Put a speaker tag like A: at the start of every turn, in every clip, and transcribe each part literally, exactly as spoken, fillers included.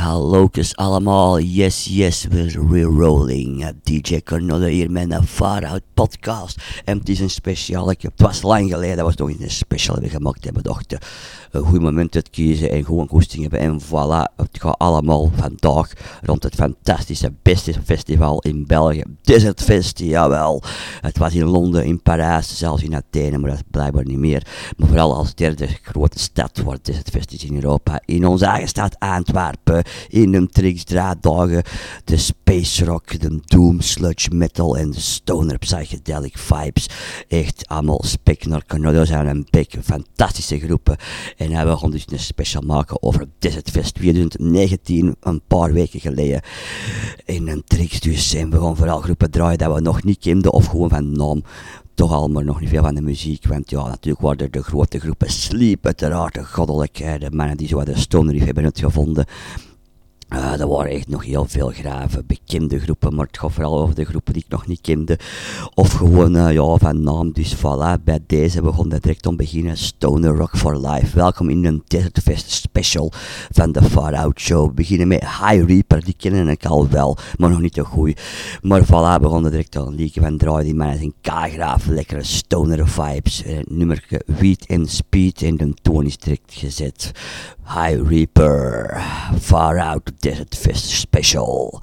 A: Hallootjes allemaal, yes yes, we're re-rolling. D J Cornello hier met een Far Out podcast. En het is een speciaal, ik heb, het was lang geleden, dat was nog eens een special hebben gemaakt. Hebben dacht uh, een goed moment uit kiezen en gewoon koesting hebben. En voilà, het gaat allemaal vandaag rond het fantastische, beste festival in België. Desert Fest, jawel. Het was in Londen, in Parijs, zelfs in Athene, maar dat is blijkbaar niet meer. Maar vooral als derde grote stad wordt Desert Fest is in Europa. In onze eigen stad Antwerpen. In de tricks, draaddagen, de space rock, de doom, sludge metal en de stoner psychedelic vibes. Echt allemaal spek naar Cornello zijn een bek, fantastische groepen. En uh, we gaan dus een special maken over Desert Fest twintig negentien, een paar weken geleden. In een tricks dus. En we gaan vooral groepen draaien dat we nog niet kenden of gewoon van naam. Toch al, maar nog niet veel van de muziek, want ja, natuurlijk waren er de grote groepen Sleep, uiteraard de goddelijke, de mannen die zo de stoner riff hebben uitgevonden. Uh, er waren echt nog heel veel grave, bekende groepen, maar het gaat vooral over de groepen die ik nog niet kende. Of gewoon, uh, ja, van naam. Dus voilà, bij deze begon we direct om beginnen. Stoner Rock for Life. Welkom in een Desert Fest special van de Far Out Show. We beginnen met High Reaper, die kennen ik al wel, maar nog niet zo goed. Maar voilà, begonnen direct al een liedje van draaien. Die mannen zijn k-graaf, lekkere stoner vibes. En het nummer Weed and Speed en de toon is direct gezet. High Reaper, Far Out Desert Fest Special.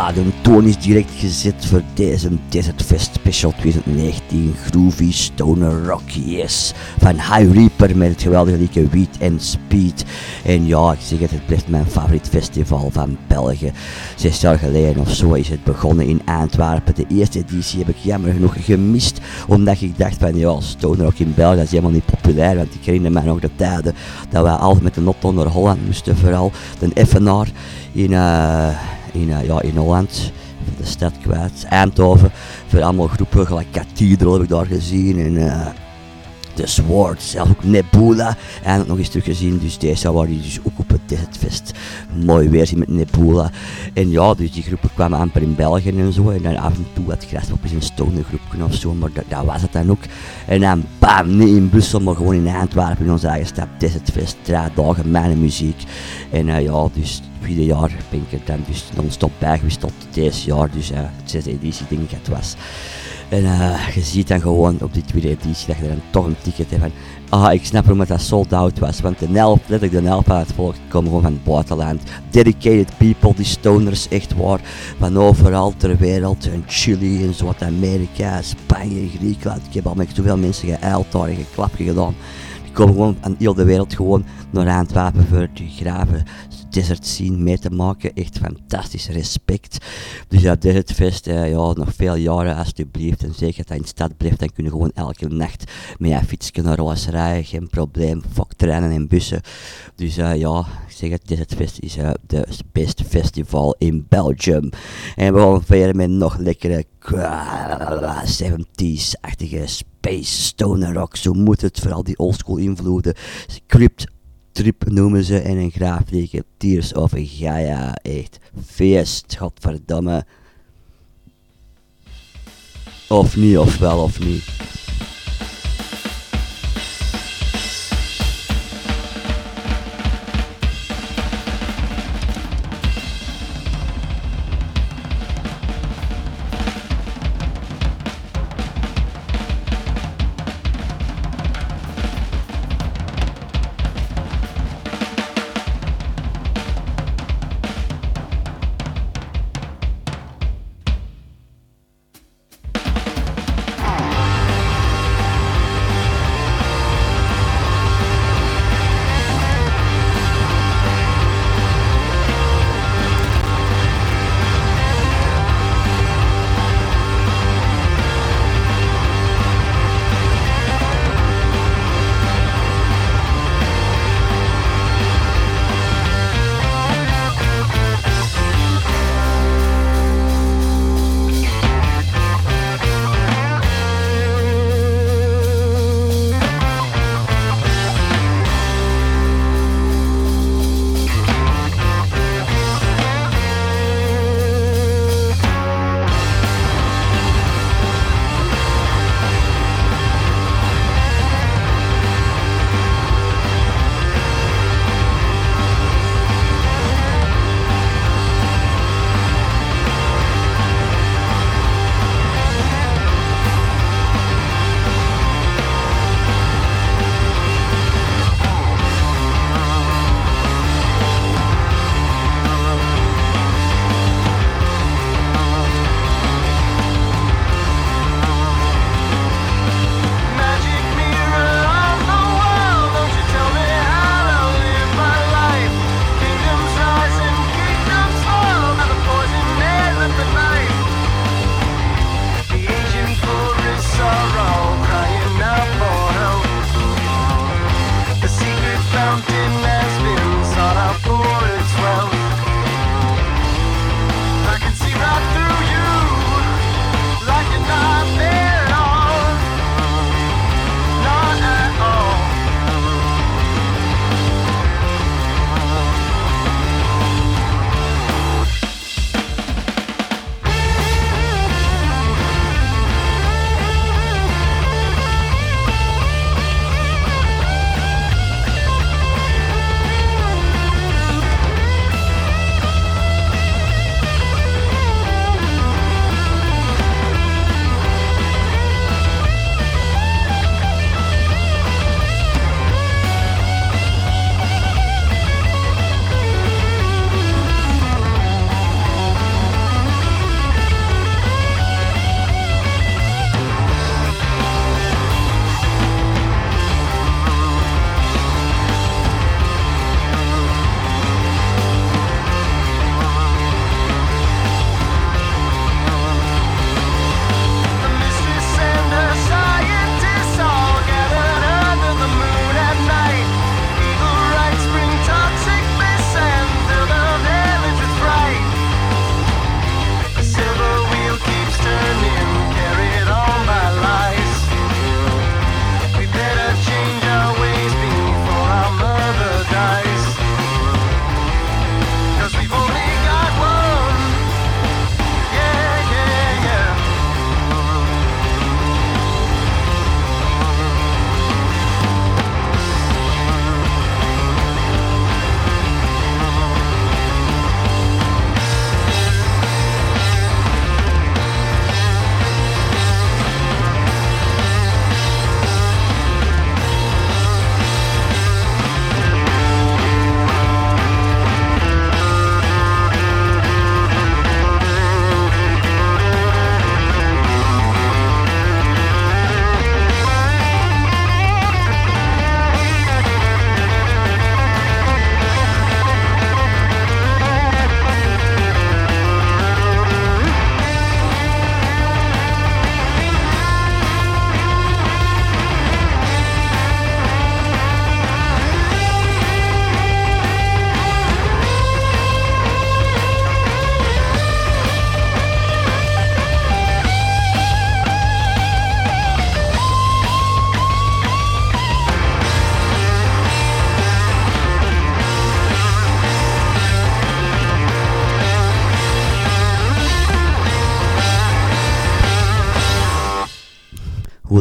A: ja, de toon is direct gezet voor deze Desert Fest Special twintig negentien. Groovy Stoner Rock, yes. Van High Reaper met het geweldige liedje Weed and Speed. En ja, ik zeg het, het blijft mijn favoriet festival van België. Zes jaar geleden of zo is het begonnen in Antwerpen. De eerste editie heb ik jammer genoeg gemist, omdat ik dacht van ja, Stoner Rock in België is helemaal niet populair. Want ik herinner me nog de tijden dat wij altijd met de Notto naar Holland moesten, vooral de Effenaar in, uh, in, uh, ja, in Holland, de stad kwijt, Eindhoven, voor allemaal groepen, gelijk Cathedral heb ik daar gezien en uh, The Sword, zelfs ook Nebula, en nog eens teruggezien, dus deze jaar waren die dus ook op het Desert Fest, mooi weerzien met Nebula, en ja, dus die groepen kwamen amper in België en zo, en dan af en toe had Graspop eens een stoner groepje of zo, maar dat, dat was het dan ook, en dan bam, niet in Brussel, maar gewoon in Antwerpen, in onze eigen stad, Desert Fest, drie dagen, mijn muziek, en uh, ja, dus ieder jaar ben ik er dan dus non-stop bij geweest tot deze jaar, dus uh, de zesde editie denk ik het was. En uh, je ziet dan gewoon op die tweede editie dat je dan toch een ticket hebt van, ah, ik snap waarom dat sold out was, want de helft, letterlijk de helft van het volk komen gewoon van het buitenland. Dedicated people, die stoners, echt waar, van overal ter wereld, en Chili en Zuid-Amerika, Spanje, Griekenland. Ik heb al met zoveel mensen geëild daar en geklapje gedaan. Die komen gewoon aan heel de wereld gewoon naar Antwerpen voor die graven. Desert scene mee te maken, echt fantastisch, respect. Dus ja, Desert Fest, uh, ja, nog veel jaren alsjeblieft, en zeker dat hij in de stad blijft, dan kun je gewoon elke nacht met je fietsje naar Roos rijden, geen probleem, fuck treinen en bussen. Dus uh, ja, ik zeg het, Desert Fest is uh, de beste festival in Belgium. En we gaan verder met nog lekkere zeventies-achtige space stoner rock, zo moet het, vooral die oldschool invloeden, Crypt Trip noemen ze, en een graafliedje, Tears of Gaia, echt feest, godverdamme. Of niet, of wel, of niet.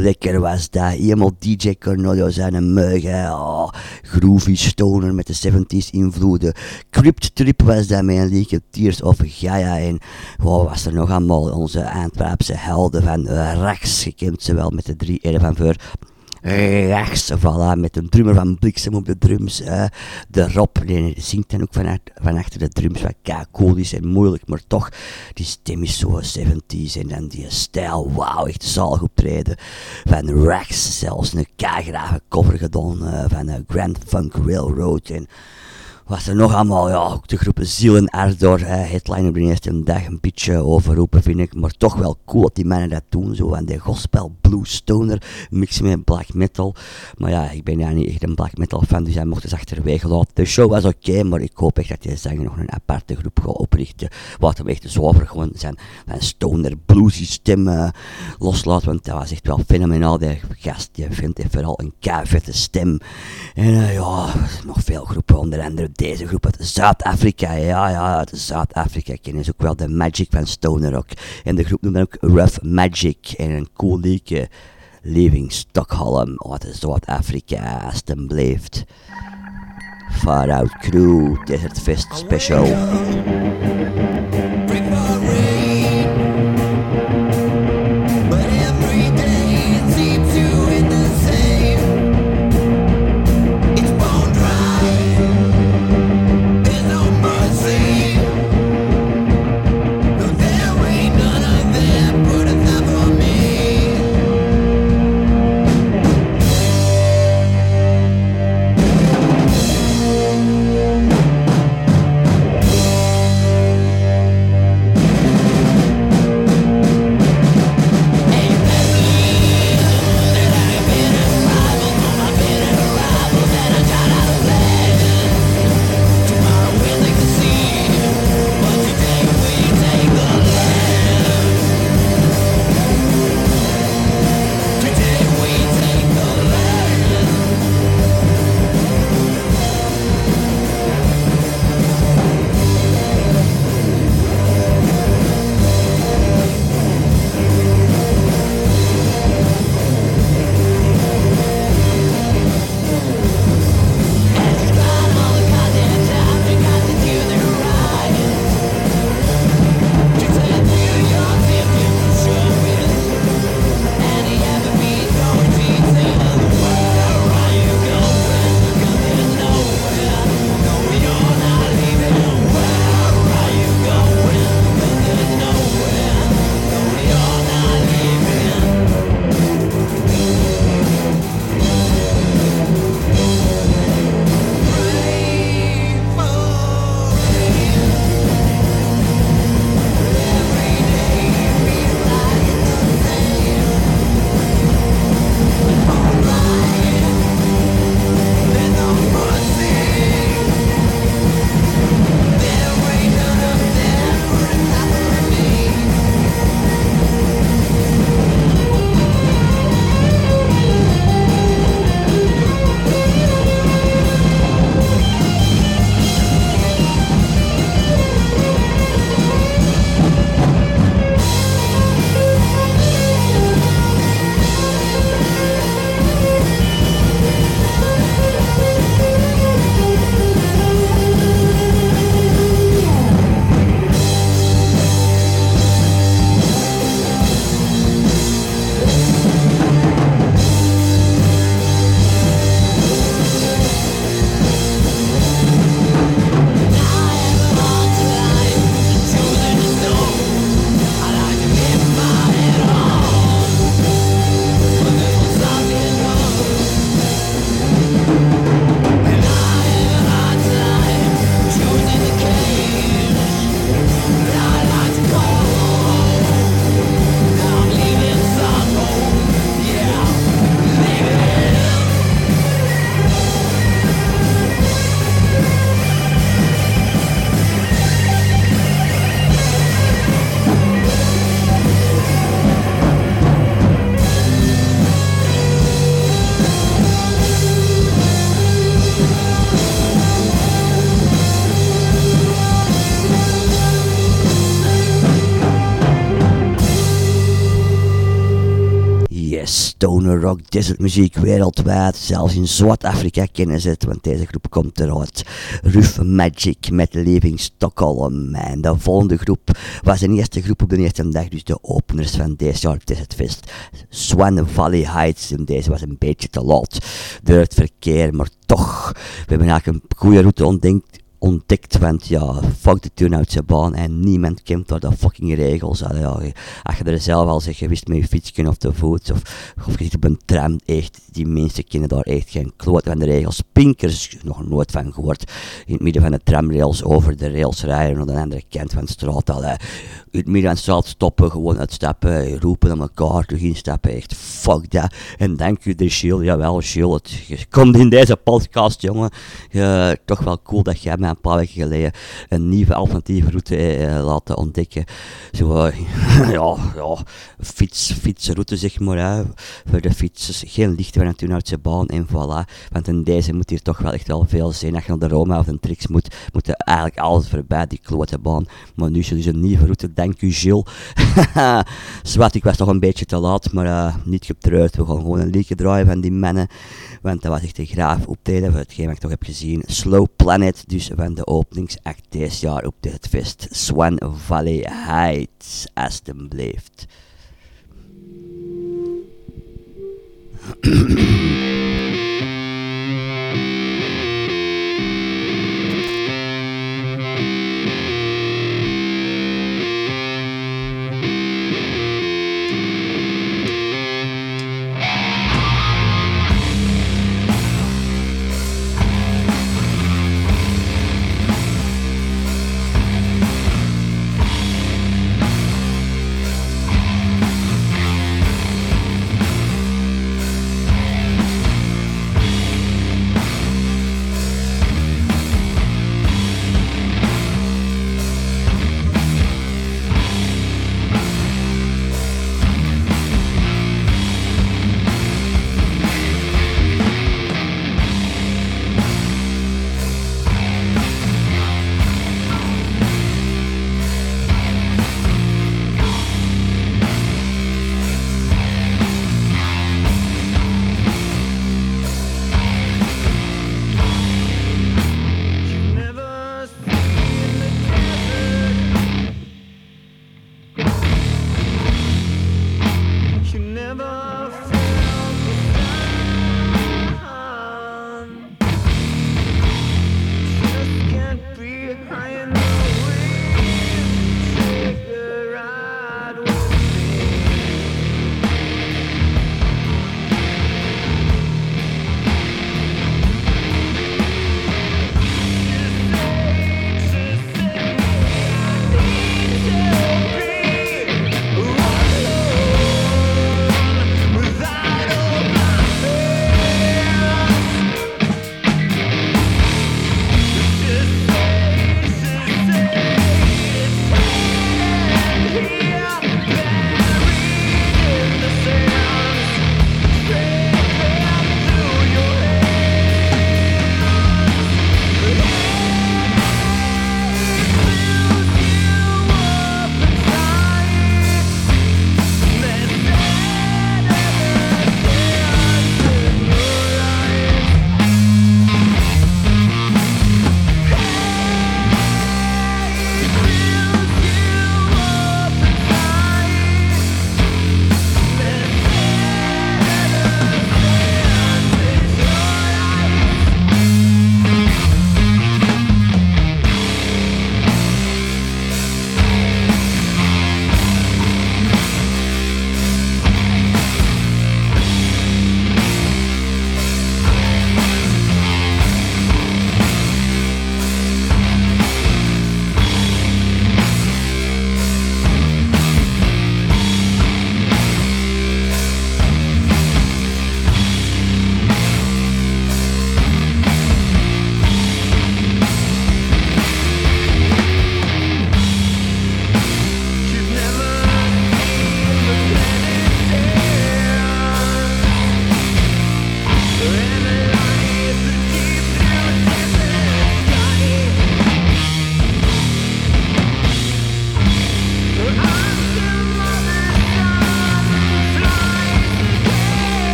A: lekker was dat. Helemaal D J Cornelio zijn een mug, hè. Oh, groovy stoner met de zeventies invloeden. Crypt Trip was dat met een liedje Tears of Gaia. En wat was er nog allemaal? Onze Antwerpse helden van uh, Rax. Je kent ze wel met de drie R van voor. Rechts, voilà, met een drummer van Bliksem op de drums. Uh, de Rob, die zingt dan ook van, van achter de drums, wat kei cool is en moeilijk, maar toch, die stem is zo zeventies en dan die stijl, wauw, echt zalig optreden. Van Rex, zelfs een keigrave cover gedaan uh, van uh, Grand Funk Railroad en was er nog allemaal, ja, ook de groepen Ziel en Ardor, uh, headliner op de eerste dag een beetje overroepen vind ik, maar toch wel cool dat die mannen dat doen, zo van de gospel, blues, stoner, mixen met black metal, maar ja, ik ben ja niet echt een black metal fan, dus hij mocht eens achterwege laten. De show was oké, okay, maar ik hoop echt dat die zanger nog een aparte groep gaat oprichten, wat hem echt zuiver gewoon zijn, zijn stoner, bluesy stem uh, loslaat, want dat was echt wel fenomenaal, die gast, die vindt heeft vooral een kei vette stem, en uh, ja, nog veel groepen, onder andere deze groep uit Zuid-Afrika, ja, ja, uit Zuid-Afrika kennen ze ook wel de Magic van Stoner Rock. En de groep noemt dan ook Rough Magic. En een cool liedje, Leaving Stockholm, uit Zuid-Afrika, als het hem blijft. Far Out Crew, Desert Fest Special. stoner rock, desert muziek wereldwijd. Zelfs in Zuid-Afrika kennen ze het, want deze groep komt eruit. Rough Magic met Leaving Stockholm. En de volgende groep was de eerste groep op de eerste dag, dus de openers van deze jaar Desert Fest. Swan Valley Heights, en deze was een beetje te laat door het verkeer, maar toch, we hebben eigenlijk een goede route ontdekt. ontdekt, want ja, fuck de turnoutse baan en niemand kent daar de fucking regels. Allee, ja, als je er zelf al zegt, je wist met je fietsje of te voet, of, of je zit op een tram, echt, die mensen kennen daar echt geen kloot van de regels. Pinkers, nog nooit van gehoord, in het midden van de tramrails over de rails rijden aan de andere kant van de straat. Allee, in het midden van de straat stoppen, gewoon uitstappen, roepen aan elkaar, terug instappen, echt, fuck dat. En dank u de Gilles, jawel Gilles, het, je komt in deze podcast, jongen, uh, toch wel cool dat jij mij een paar weken geleden een nieuwe alternatieve route eh, laten ontdekken. Zo, uh, ja, ja, fiets, fietsroute zeg maar, hè, voor de fietsers, geen licht van een turnoutse baan en voilà, want in deze moet hier toch wel echt wel veel zijn. Als je naar de Roma of de Trix moet, moet je eigenlijk alles voorbij, die klote baan. Maar nu is er dus een nieuwe route, dank u Gilles. Zwart, ik was nog een beetje te laat, maar uh, niet getreurd, we gaan gewoon een liedje draaien van die mannen, want dat was echt een graaf optreden, voor hetgeen wat ik toch heb gezien. Slow Planet, dus van de openingsact deze jaar op dit fest. Swan Valley Heights, alstublieft.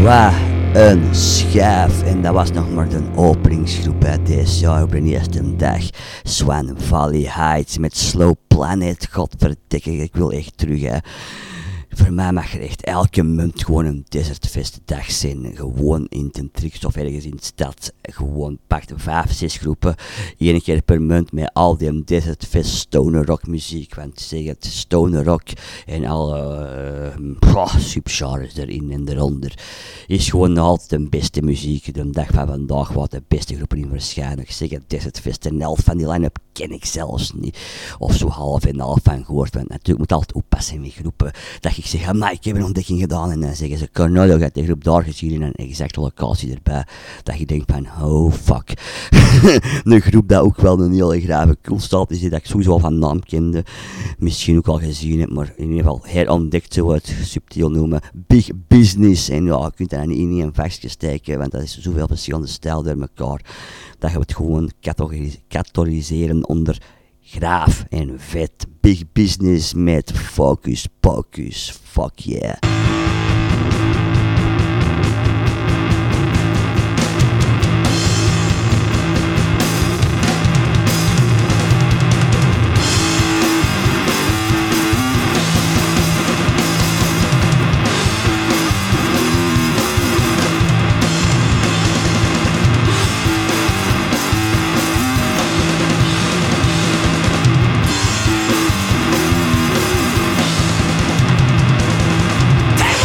A: Wat een schijf. En dat was nog maar de openingsgroep uit deze jaar op de eerste dag. Swan Valley Heights met Slow Planet. Godverdikke, ik wil echt terug, hè. Voor mij mag er echt elke munt gewoon een Desertfest dag zijn. Gewoon in ten tricks of ergens in de stad. Gewoon pak de vijf, zes groepen. Eén keer per munt met al die Desertfest stoner rock muziek. Want zeg het, stoner rock en alle uh, subgenres erin en eronder. Is gewoon altijd de beste muziek. De dag van vandaag wat de beste groepen in waarschijnlijk. Zeg het, Desertfest en helft van die line-up ken ik zelfs niet. Of zo half en half van gehoord. Want natuurlijk moet altijd oppassen met groepen. Dat ik zeg, maar ik heb een ontdekking gedaan. En dan zeggen ze, Cornelio gaat de groep daar gezien in een exacte locatie erbij. Dat je denkt van, oh fuck. Een groep dat ook wel een hele grave coolstad is, die dat ik sowieso van naam kende. Misschien ook al gezien heb, maar in ieder geval herontdekt, zo het subtiel noemen. Big Business. En ja, je kunt dat niet in een vakje steken, want dat is zoveel verschillende stijlen door elkaar. Dat je het gewoon categoriseren onder graaf en vet. Big Business met Focus Pocus. Fuck yeah.
B: Take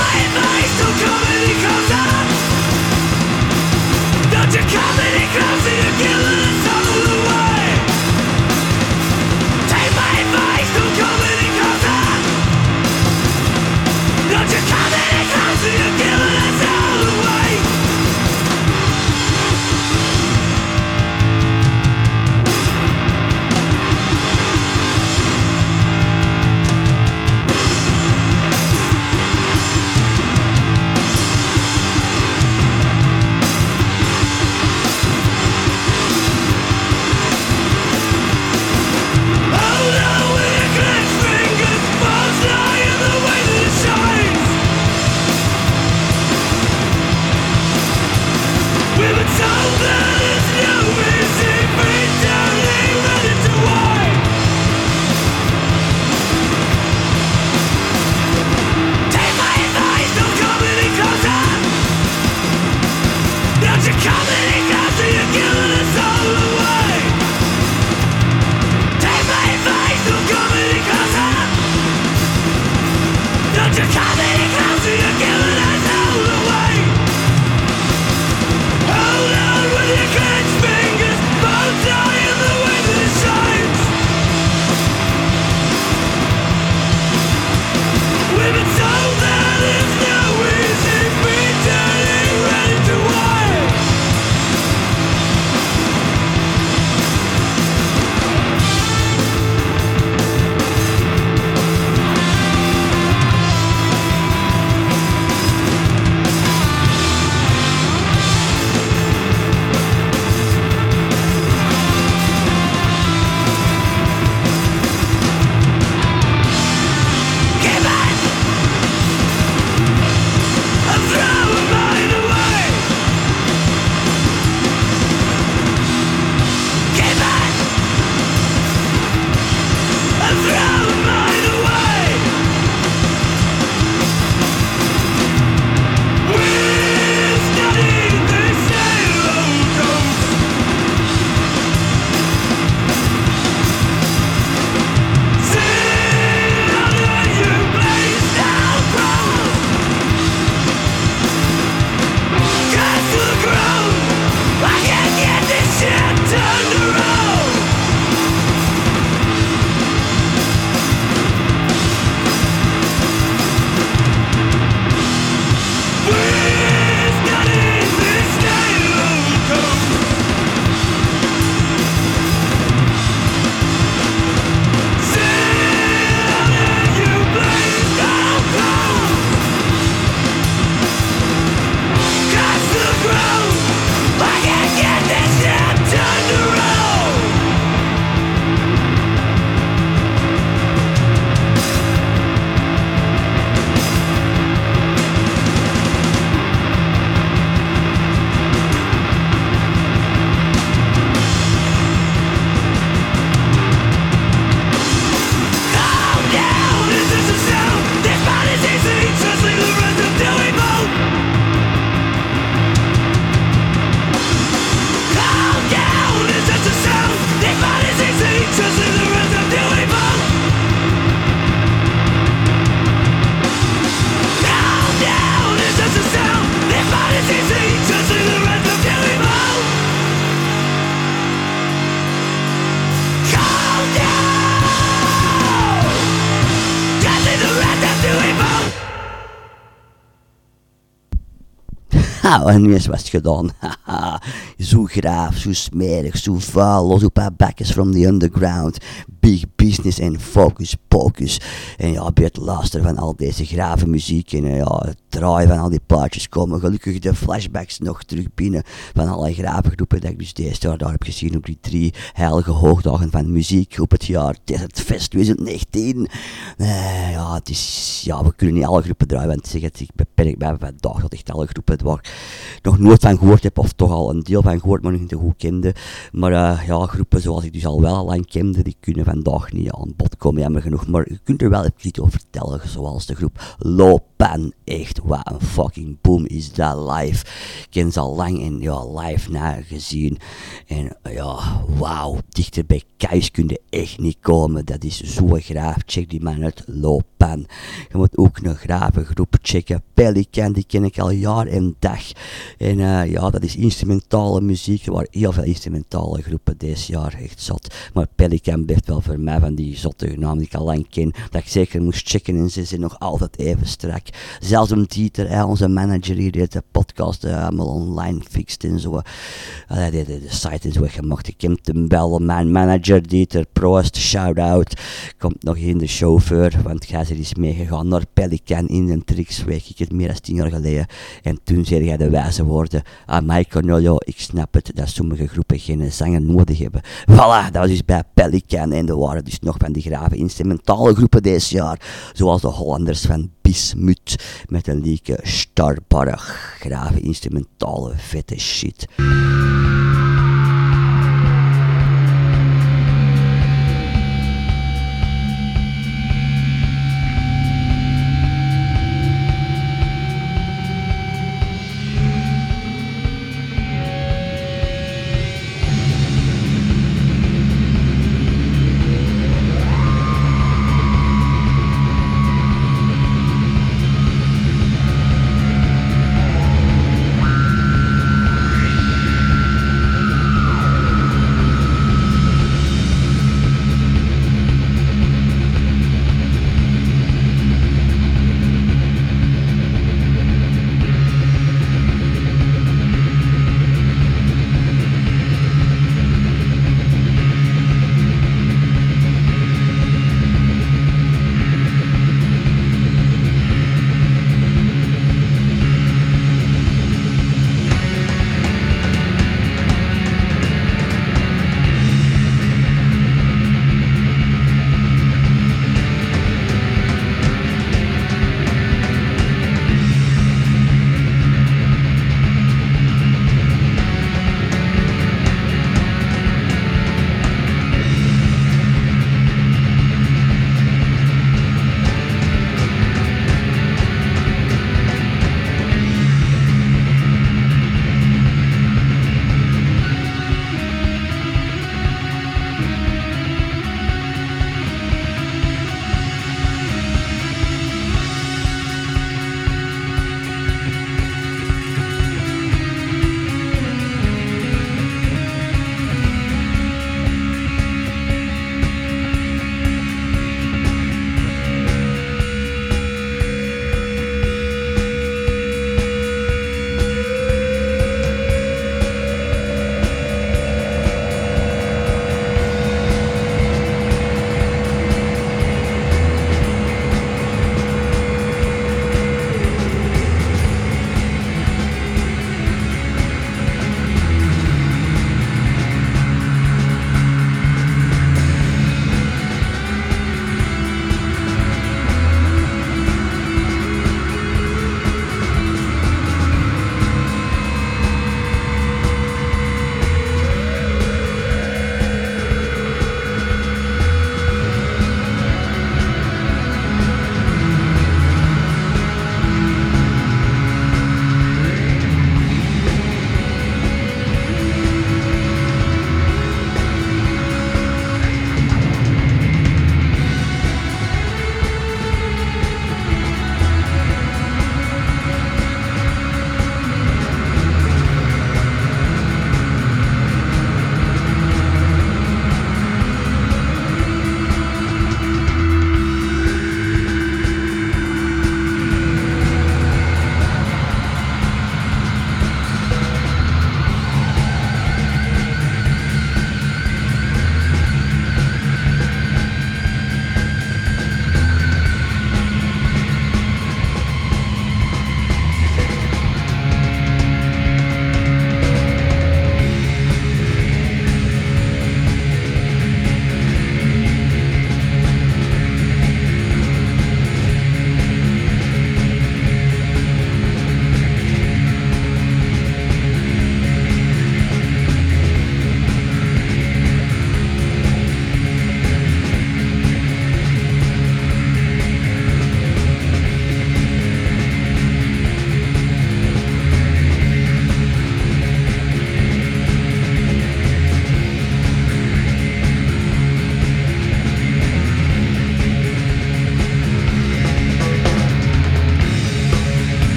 A: Haha, en nu is was het gedaan. Haha, zo graaf, zo smerig, zo vuil, los op haar bakkes from the underground. Big business en focus pocus. En ja, bij het luisteren van al deze grave muziek en ja, het draaien van al die plaatjes komen gelukkig de flashbacks nog terug binnen van alle grave groepen dat ik dus deze jaar daar heb gezien op die drie heilige hoogdagen van muziek op het jaar Desert Fest twintig negentien. Uh, ja, het is, ja, we kunnen niet alle groepen draaien, want zeg het, ik beperk mij vandaag tot echt alle groepen waar ik nog nooit van gehoord heb, of toch al een deel van gehoord, maar nog niet te goed kende. Maar uh, ja, groepen zoals ik dus al wel lang kende, die kunnen vandaag niet aan bod komen, jammer genoeg. Maar je kunt er wel iets over vertellen, zoals de groep Lopan. Echt, wat een fucking boom is dat live. Ik ken ze al lang en ja, live na gezien. En ja, wauw, dichter bij Keis kun je echt niet komen. Dat is zo graaf. Check die man uit, Lopan. Je moet ook een grave groep checken. Pelican, die ken ik al jaar en dag. En uh, ja, dat is instrumentale muziek. Er waren heel veel instrumentale groepen deze jaar, echt zot. Maar Pelican blijft wel voor mij van die zotte naam die ik al lang ken, dat ik zeker moest checken en ze zijn nog altijd even strak. Zelfs een Dieter, hè, onze manager hier, die de podcast uh, allemaal online fixt en zo. Uh, de, de, de site en zo gemaakt. Ik heb hem wel, mijn manager Dieter, proost, shout-out. Komt nog in de chauffeur, want jij is meegegaan naar Pelican in een tricks, weet ik het, meer dan tien jaar geleden. En toen zei jij de wijze woorden aan mij, Cornelio, ik snap het, dat sommige groepen geen zanger nodig hebben. Voilà, dat was dus bij Pelican en er waren dus nog van die grave instrumentale groepen deze jaar, zoals de Hollanders van Bismuth, met een lieke Starbarg, grave instrumentale vette shit.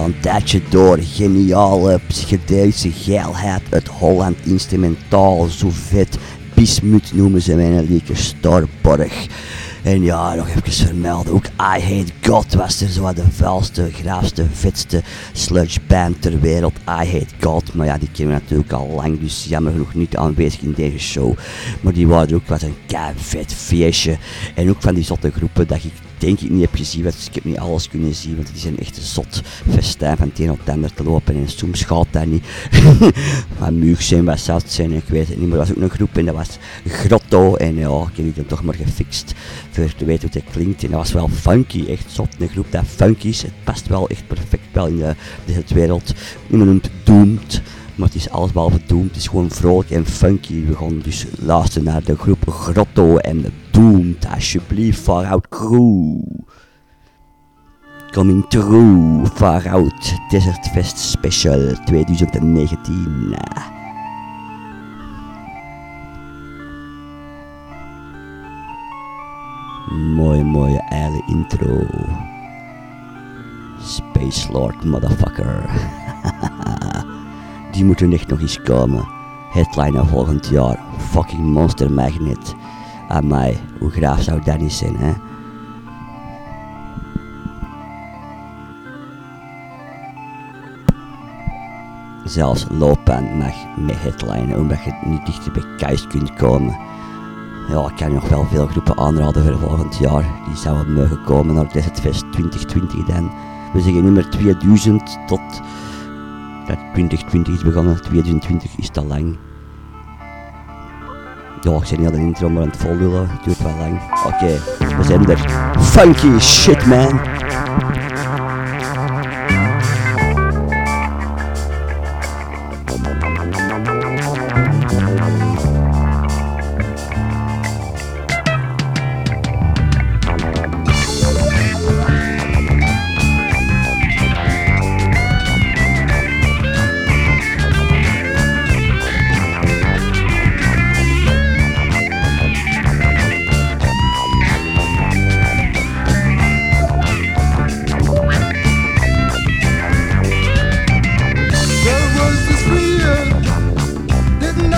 A: een tijdje door. Geniale psychedelische geilheid. Het Holland instrumentaal, zo vet. Bismuth noemen ze mijn lieke Storborg. En ja, nog even vermelden, ook I Hate God was er zo de vuilste, graafste, vetste sludge band ter wereld. I Hate God, maar ja, die kennen we natuurlijk al lang, dus jammer genoeg niet aanwezig in deze show. Maar die waren er ook, was een kei vet feestje. En ook van die zotte groepen dat ik denk ik niet heb gezien, want ik heb niet alles kunnen zien, want die zijn echt een zot festijn van het een op het ander te lopen en soms gaat dat niet. Van Muug zijn, wat zout zijn, ik weet het niet, maar er was ook een groep en dat was Grotto en ja, ik heb die dan toch maar gefixt voor te weten hoe het klinkt en dat was wel funky, echt zot, een groep dat funky is, het past wel echt perfect wel in de, deze wereld. Iemand noemt Doomed, maar het is alles behalve Doomed, het is gewoon vrolijk en funky. We gaan dus luisteren naar de groep Grotto en Doomed, alsjeblieft, Far Out Crew. Coming True, Far Out Desert Fest Special twintig negentien. Mooi, mooie eile intro. Space Lord motherfucker. Die moeten echt nog eens komen. Headliner volgend jaar. Fucking Monster Magnet. Amai, hoe graaf zou dat niet zijn, hè? Zelfs Lopan mag mee headlinen, omdat je niet dichter bij Keist kunt komen. Ja, ik kan nog wel veel groepen aanraden voor volgend jaar. Die zouden mogen komen naar Desert Fest twintig twintig dan. We zeggen nummer tweeduizend tot... dat twintig twintig is begonnen, twintig twintig is te lang. Ja, ik zei niet al de intro maar aan het volhullen, het duurt wel lang. Oké, okay, we zijn er. Funky shit, man!
B: Didn't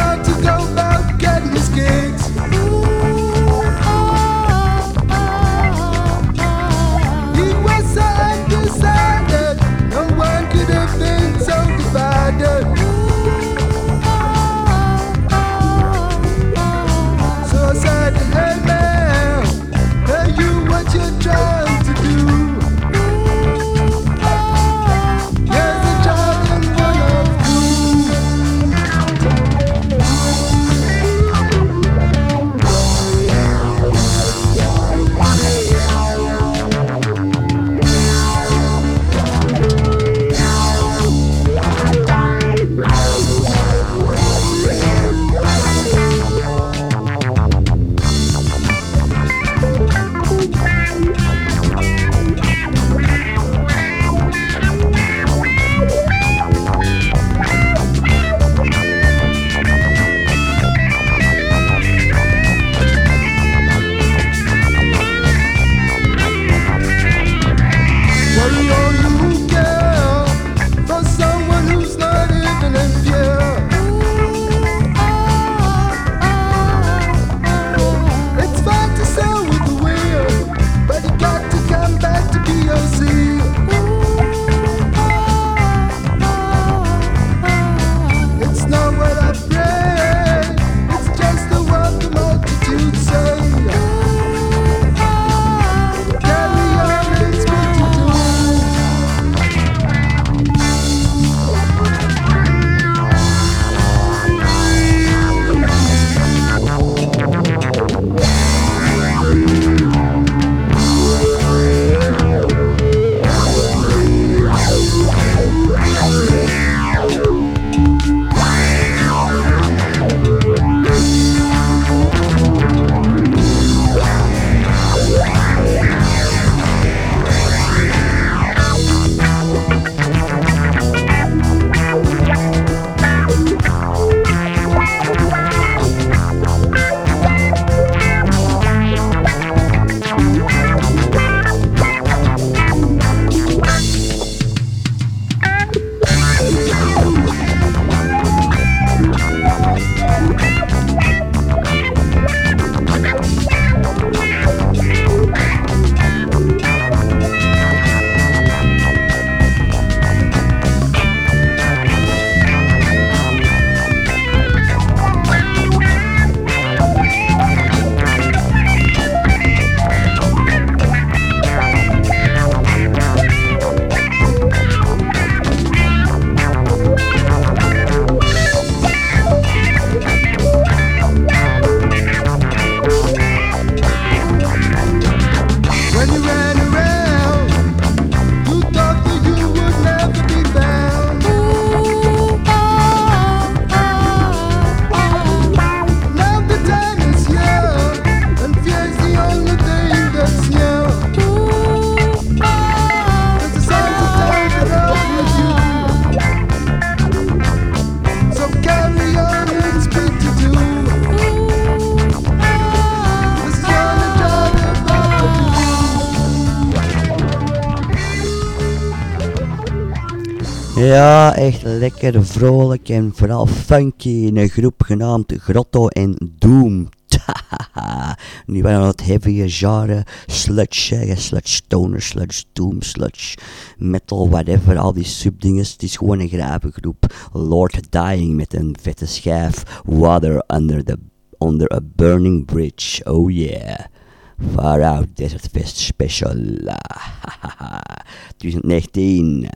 A: Ja, echt lekker vrolijk en vooral funky in een groep genaamd Grotto en Doom. Nu waren het heavy genre, sludge, hè, sludge stoner, sludge doom, sludge metal, whatever, al die subdinges. Het is gewoon een grave groep. Lord Dying met een vette schijf, Water Under, the, under a Burning Bridge, oh yeah. Far Out Desert Fest Special, twintig negentien.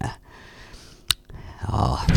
A: Ah.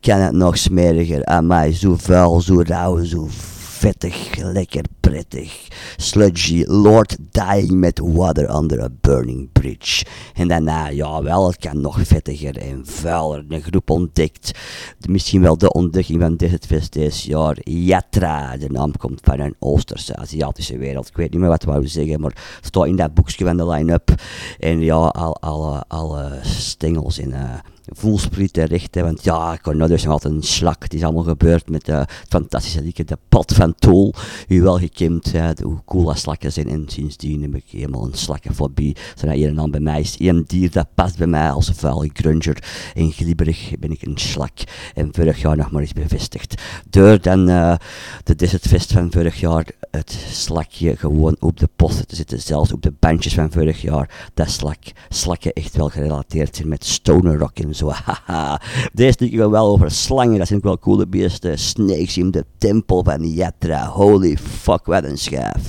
A: kan het nog smeriger. Amai, zo vuil, zo rauw, zo vettig, lekker prettig. Sludgy, Lord dying met water under a burning bridge. En daarna, ja wel, het kan nog vettiger en vuiler. Een groep ontdekt, misschien wel de ontdekking van dit fest dit jaar. Yatra, de naam komt van een Oosterse, Aziatische wereld. Ik weet niet meer wat we wouden zeggen, maar het staat in dat boekje van de line-up. En ja, al, alle, alle stengels en uh, voelsprieten richten, want ja, Cornelius is nog altijd een slak. Het is allemaal gebeurd met de uh, fantastische dikke de pad van Tool. U wel gekend, uh, hoe cool dat slakken zijn. En sindsdien heb ik helemaal een slakkenfobie. Zodat hier en dan bij mij is één dier dat past bij mij als vuile grunger. En glibberig ben ik een slak. En vorig jaar nog maar eens bevestigd. Door dan uh, de Desert Fest van vorig jaar het slakje gewoon op de posten te zitten. Zelfs op de bandjes van vorig jaar. Dat slak, slakken echt wel gerelateerd zijn met stoner rock en zo. Haha. Deze liedje wel over slangen. Dat zijn ook wel coole beesten. Snakes in de tempel van Yatra. Holy fuck, wat een schaaf.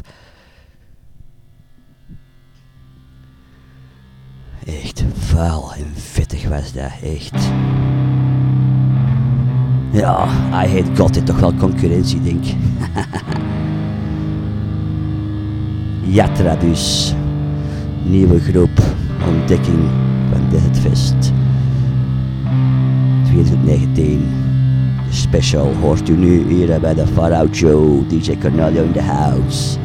A: Echt vuil en vettig was dat, echt. Ja, I Hate God heeft toch wel concurrentie, denk ik. Yatra dus. Nieuwe groep. Ontdekking van dit fest. twintig negentien. De special hoort u nu hier bij de Far Out Show. D J Cornelio in the house.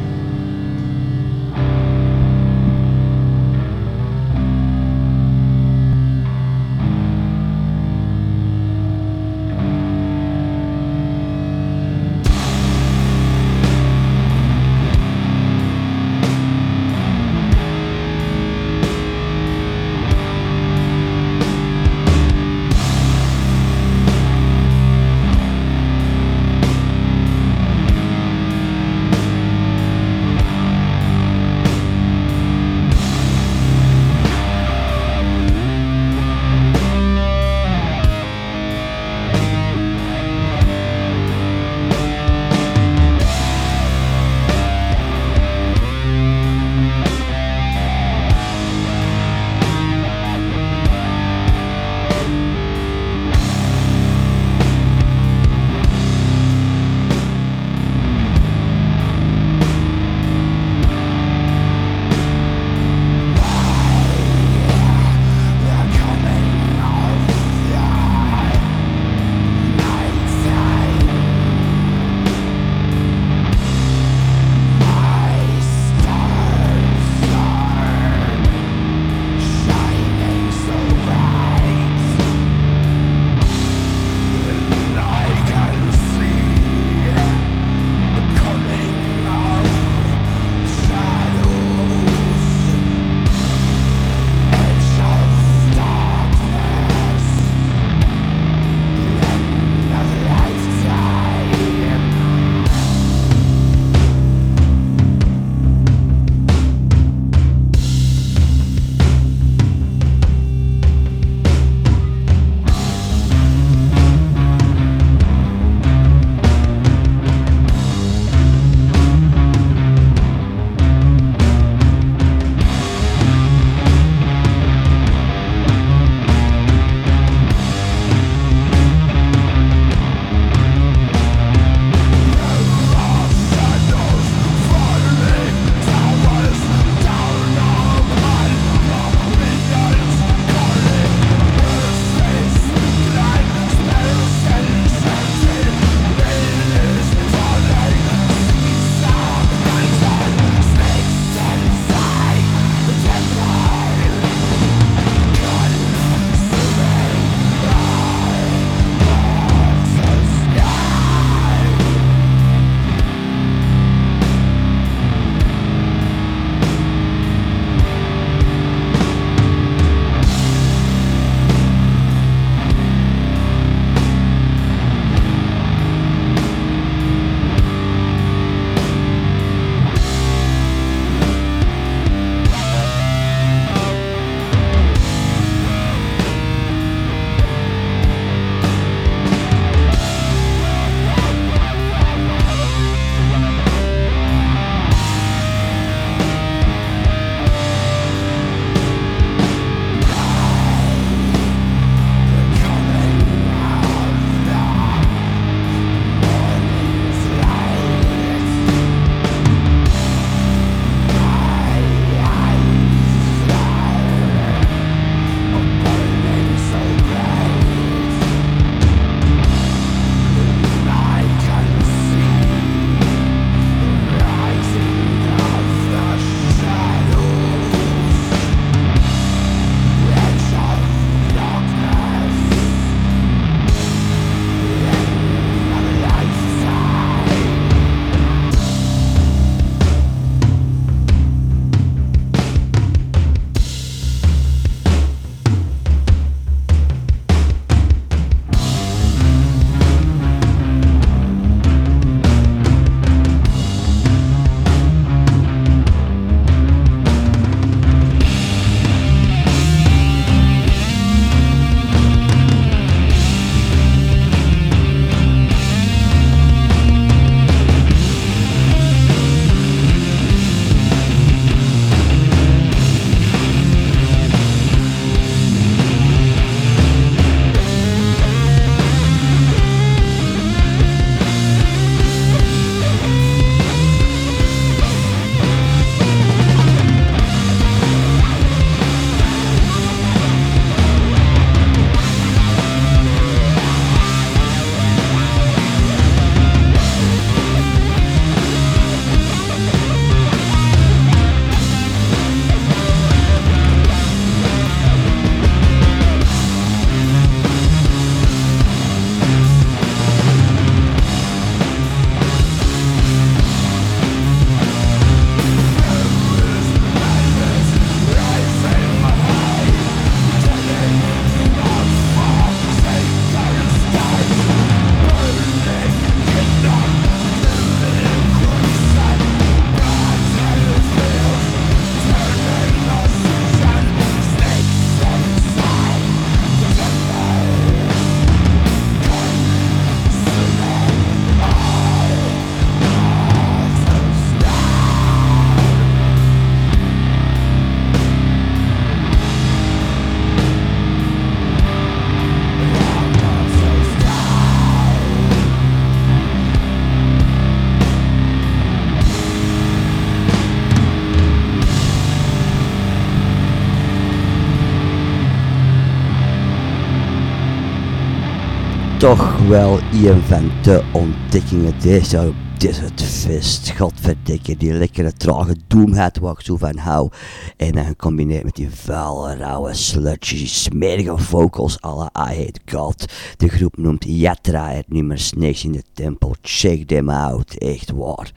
A: toch wel een van de ontdekkingen deze Desert Fist. Godverdikke, die lekkere trage doemheid waar ik zo van hou. En dan gecombineerd met die vuile, rauwe, sludgy, smerige vocals à la I Hate God. De groep noemt Yatra, het nummer Snakes in the Temple. Check them out, echt waar.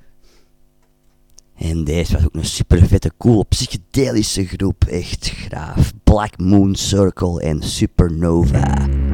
A: En deze was ook een super vette, cool, psychedelische groep, echt graaf. Black Moon Circle en Supernova.